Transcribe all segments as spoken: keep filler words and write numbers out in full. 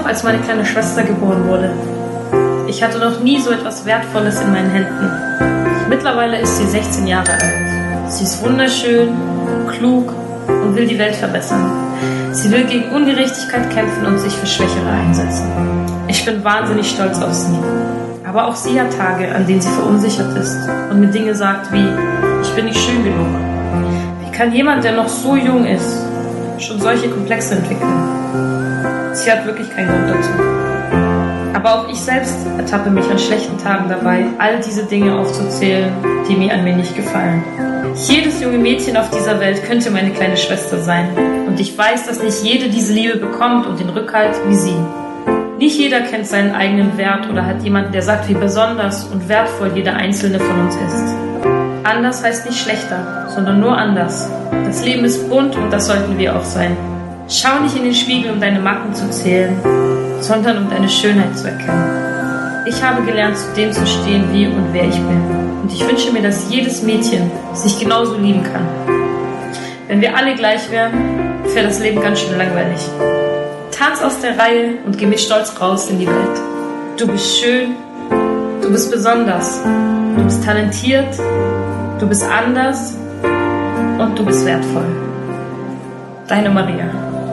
als meine kleine Schwester geboren wurde. Ich hatte noch nie so etwas Wertvolles in meinen Händen. Mittlerweile ist sie sechzehn Jahre alt. Sie ist wunderschön, klug und will die Welt verbessern. Sie will gegen Ungerechtigkeit kämpfen und sich für Schwächere einsetzen. Ich bin wahnsinnig stolz auf sie. Aber auch sie hat Tage, an denen sie verunsichert ist und mir Dinge sagt wie, ich bin nicht schön genug. Wie kann jemand, der noch so jung ist, schon solche Komplexe entwickeln? Sie hat wirklich keinen Grund dazu. Aber auch ich selbst ertappe mich an schlechten Tagen dabei, all diese Dinge aufzuzählen, die mir an mir nicht gefallen. Jedes junge Mädchen auf dieser Welt könnte meine kleine Schwester sein. Und ich weiß, dass nicht jede diese Liebe bekommt und den Rückhalt wie sie. Nicht jeder kennt seinen eigenen Wert oder hat jemanden, der sagt, wie besonders und wertvoll jeder einzelne von uns ist. Anders heißt nicht schlechter, sondern nur anders. Das Leben ist bunt und das sollten wir auch sein. Schau nicht in den Spiegel, um deine Macken zu zählen, sondern um deine Schönheit zu erkennen. Ich habe gelernt, zu dem zu stehen, wie und wer ich bin. Und ich wünsche mir, dass jedes Mädchen sich genauso lieben kann. Wenn wir alle gleich wären, wäre das Leben ganz schön langweilig. Tanz aus der Reihe und geh mit Stolz raus in die Welt. Du bist schön, du bist besonders, du bist talentiert, du bist anders und du bist wertvoll. Deine Maria.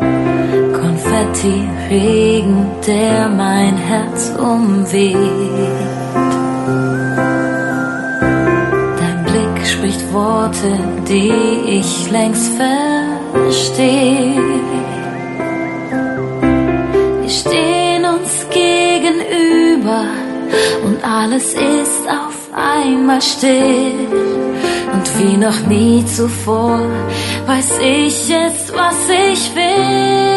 Konfetti-Regen, der mein Herz umweht. Dein Blick spricht Worte, die ich längst verstehe. Wir stehen uns gegenüber und alles ist auf einmal still. Und wie noch nie zuvor weiß ich jetzt, was ich will.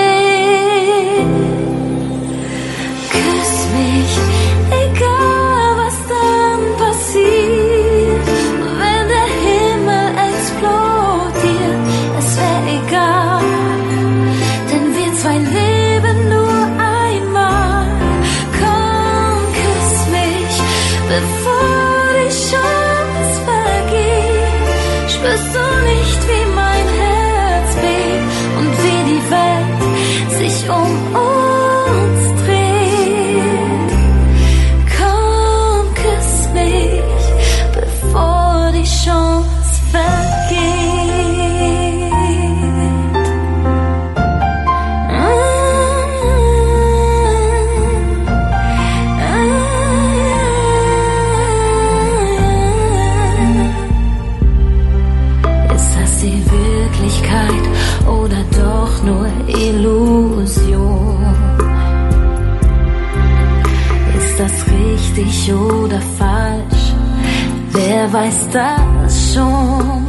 Küss mich, egal was dann passiert. Wenn der Himmel explodiert, es wäre egal. Denn wir zwei leben nur einmal. Komm, küss mich, bevor die Chance vergeht. Spürst du nicht, wie mein Herz bebt und wie die Welt sich um uns dreht? Komm, küss mich, bevor die Chance vergeht. Ist das die Wirklichkeit oder doch nur Illusion? Ist das richtig oder falsch? Wer weiß das schon?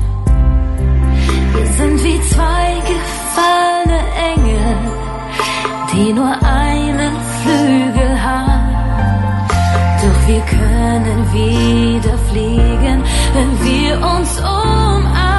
Wir sind wie zwei gefallene Engel, die nur einen Flügel haben. Doch wir können wieder fliegen, wenn wir uns umarmen.